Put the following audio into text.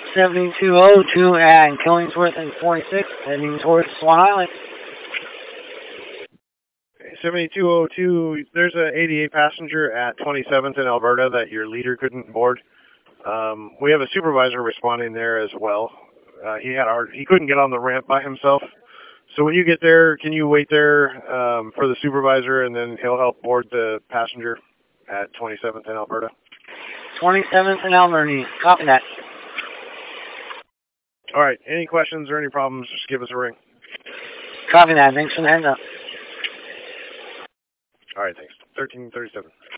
7202 at Killingsworth and 46, heading towards Swan Island. 7202, there's an 88 passenger at 27th in Alberta that your leader couldn't board. We have a supervisor responding there as well. He couldn't get on the ramp by himself. So when you get there, can you wait there for the supervisor, and then he'll help board the passenger at 27th in Alberta? 27th in Alberta. Copy that. All right. Any questions or any problems, just give us a ring. Copy that. Thanks for the heads up. All right, thanks. 1337.